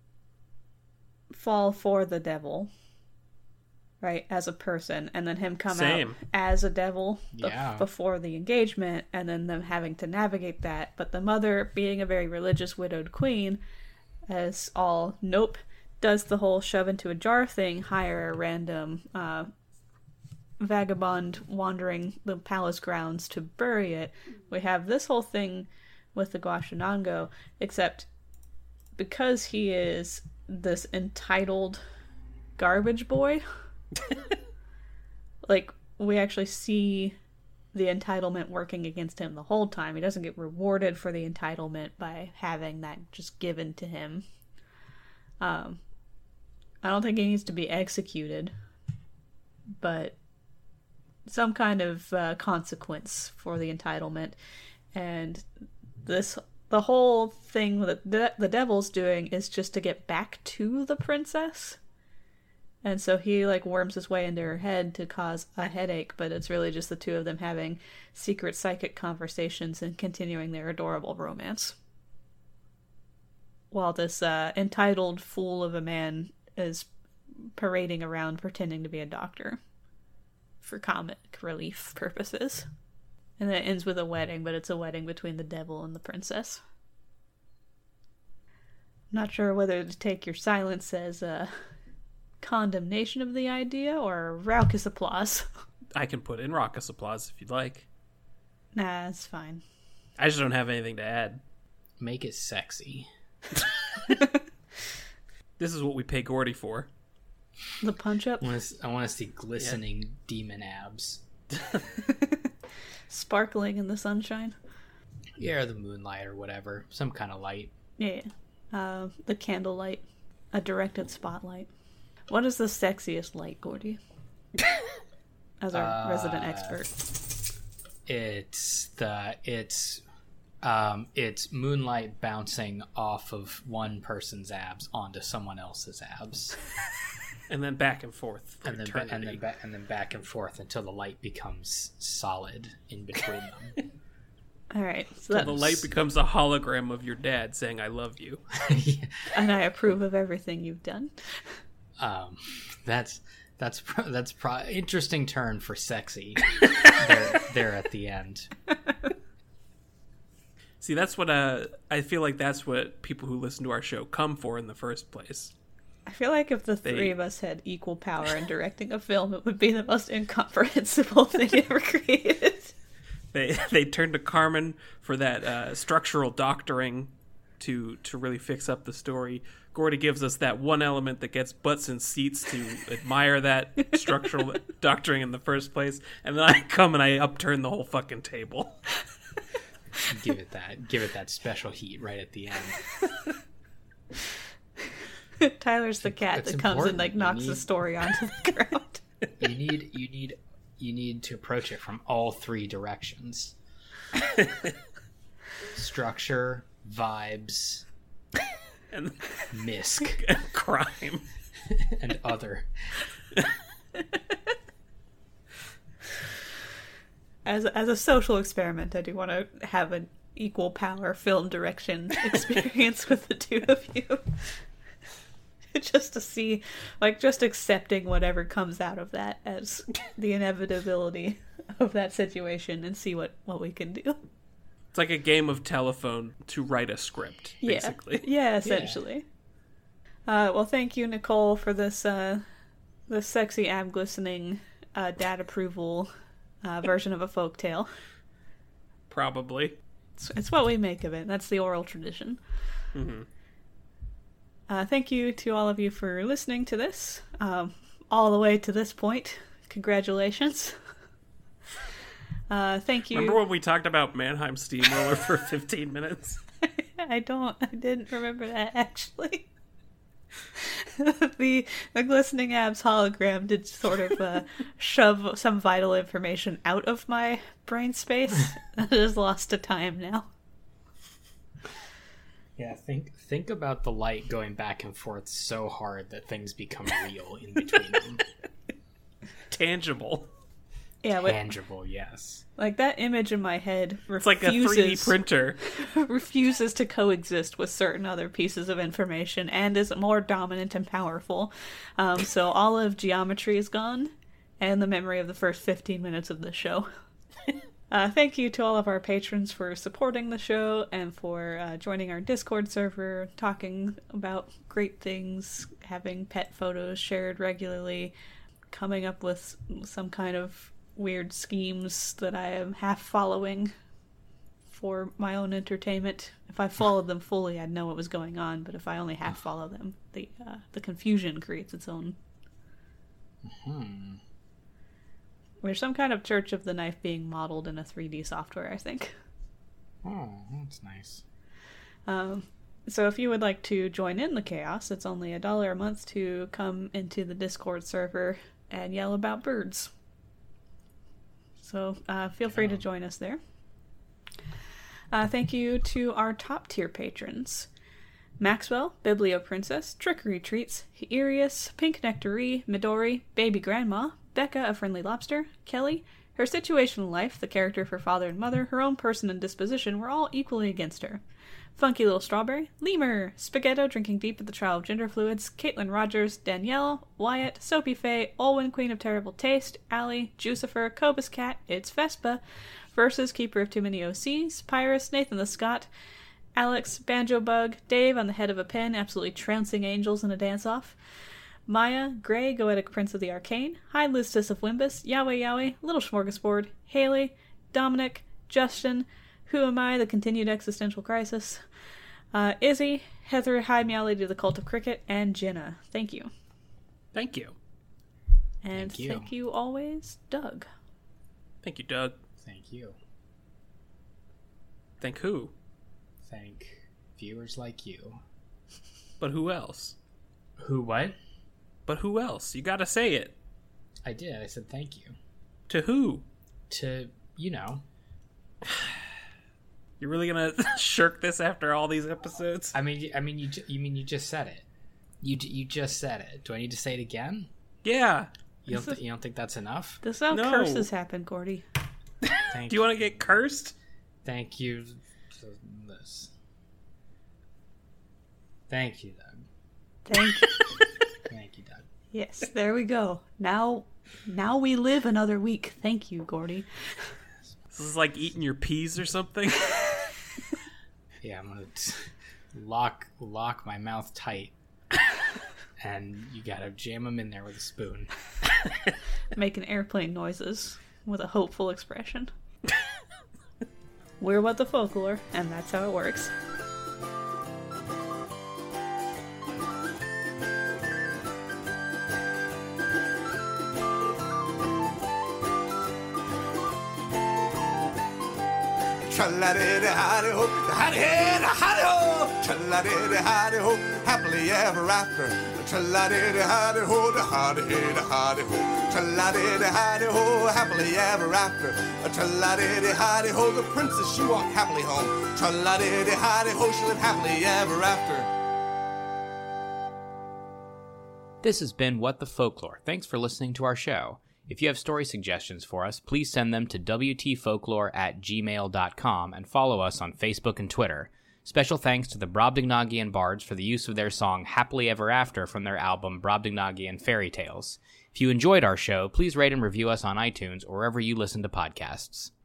fall for the devil, right, as a person, and then him come out as a devil before the engagement, and then them having to navigate that. But the mother, being a very religious widowed queen, as all does the whole shove into a jar thing, hire a random vagabond wandering the palace grounds to bury it. We have this whole thing with the Guashinango, except because he is this entitled garbage boy, like, we actually see the entitlement working against him the whole time. He doesn't get rewarded for the entitlement by having that just given to him. I don't think he needs to be executed, but some kind of consequence for the entitlement. And the whole thing that the devil's doing is just to get back to the princess. And so he, like, worms his way into her head to cause a headache, but it's really just the two of them having secret psychic conversations and continuing their adorable romance. While this entitled fool of a man is parading around pretending to be a doctor. for comic relief purposes. And then it ends with a wedding, but it's a wedding between the devil and the princess. Not sure whether to take your silence as a condemnation of the idea or raucous applause. I can put in raucous applause if you'd like. Nah, it's fine. I just don't have anything to add. Make it sexy. This is what we pay Gordy for. The punch-up? I want to see glistening demon abs. Sparkling in the sunshine? Yeah, or the moonlight or whatever. Some kind of light. Yeah. The candlelight. A directed spotlight. What is the sexiest light, Gordy? As our resident expert. It's moonlight bouncing off of one person's abs onto someone else's abs. And then back and forth for and then back and forth until the light becomes solid in between them. All right. So the light becomes a hologram of your dad saying, "I love you." Yeah. And I approve of everything you've done. That's interesting turn for sexy there at the end. See, that's what I feel like that's what people who listen to our show come for in the first place. I feel like if the three of us had equal power in directing a film, it would be the most incomprehensible thing ever created. They turned to Carmen for that structural doctoring to really fix up the story. Gordy gives us that one element that gets butts in seats to admire that structural doctoring in the first place, and then I come and I upturn the whole fucking table. Give it that special heat right at the end. Tyler's the cat that comes and knocks the story onto the ground. You need to approach it from all three directions. Structure, vibes, and misc, and crime, and other. As a social experiment, I do want to have an equal power film direction experience with the two of you. Just to see, just accepting whatever comes out of that as the inevitability of that situation and see what we can do. It's like a game of telephone to write a script, basically. Yeah, essentially. Yeah. Well, thank you, Nicole, for this sexy ab glistening dad approval version of a folktale. Probably. It's what we make of it. That's the oral tradition. Mm-hmm. Thank you to all of you for listening to this, all the way to this point. Congratulations. Thank you. Remember when we talked about Mannheim Steamroller for 15 minutes? I didn't remember that, actually. The glistening abs hologram did sort of shove some vital information out of my brain space. It is lost to time now. Yeah, think about the light going back and forth so hard that things become real in between them. Tangible. Yeah, tangible, yes. Like that image in my head it's like a 3D printer. Refuses to coexist with certain other pieces of information and is more dominant and powerful. So all of geometry is gone and the memory of the first 15 minutes of the show. Thank you to all of our patrons for supporting the show and for joining our Discord server, talking about great things, having pet photos shared regularly, coming up with some kind of weird schemes that I am half following for my own entertainment. If I followed them fully, I'd know what was going on, but if I only half follow them, the confusion creates its own. Mm-hmm. There's some kind of Church of the Knife being modeled in a 3D software, I think. Oh, that's nice. So if you would like to join in the chaos, it's only $1 a month to come into the Discord server and yell about birds. So feel free to join us there. Thank you to our top tier patrons. Maxwell, Biblio Princess, Trickery Treats, Hirius, Pink Nectary, Midori, Baby Grandma, Becca of Friendly Lobster, Kelly, Her situation in life, the character of her father and mother, her own person and disposition were all equally against her. Funky Little Strawberry, Lemur, Spaghetto drinking deep at the trial of gender fluids, Caitlin Rogers, Danielle, Wyatt, Soapy Faye, Olwen, Queen of Terrible Taste, Allie, Jucifer, Cobus Cat, It's Vespa, Versus, Keeper of Too Many OCs, Pyrus, Nathan the Scot, Alex, Banjo Bug, Dave on the head of a pin, absolutely trouncing angels in a dance-off, Maya, Grey, Goetic Prince of the Arcane, High Listus of Wimbus, Yahweh Yahweh, Little Smorgasbord, Haley, Dominic, Justin, Who Am I, The Continued Existential Crisis, Izzy, Heather, High Meow Lady of the Cult of Cricket, and Jenna. Thank you. Thank you. And thank you always, Doug. Thank you, Doug. Thank you. Thank who? Thank viewers like you. But who else? Who what? But who else? You gotta say it. I did. I said thank you. To who? To, you know. You're really gonna shirk this after all these episodes? You just said it. You just said it. Do I need to say it again? Yeah. You don't think that's enough? This is how curses happen, Gordy. Do you want to get cursed? Thank you for this. Thank you, Doug. Thank you. Thank you, Doug. Yes, there we go. Now we live another week. Thank you, Gordy. This is like eating your peas or something. Yeah, I'm gonna lock my mouth tight, and you gotta jam them in there with a spoon. Making airplane noises with a hopeful expression. We're What the Folklore, and that's how it works. Tra-la-di-di-hi-di-ho, hi-di-hi-di-hi-di-ho, tra-la-di-di-hi-di-ho, happily ever after. Tra-la-di-di-hi-di-ho, hi-di-hi-di-hi-di-ho, tra-la-di-di-hi-di-ho, happily ever after. Tra-la-di-di-hi-di-ho, the princess she walked happily home. Tra-la-di-di-hi-di-ho, she lived happily ever after. This has been What the Folklore. Thanks for listening to our show. If you have story suggestions for us, please send them to wtfolklore@gmail.com and follow us on Facebook and Twitter. Special thanks to the Brobdingnagian Bards for the use of their song Happily Ever After from their album Brobdingnagian Fairy Tales. If you enjoyed our show, please rate and review us on iTunes or wherever you listen to podcasts.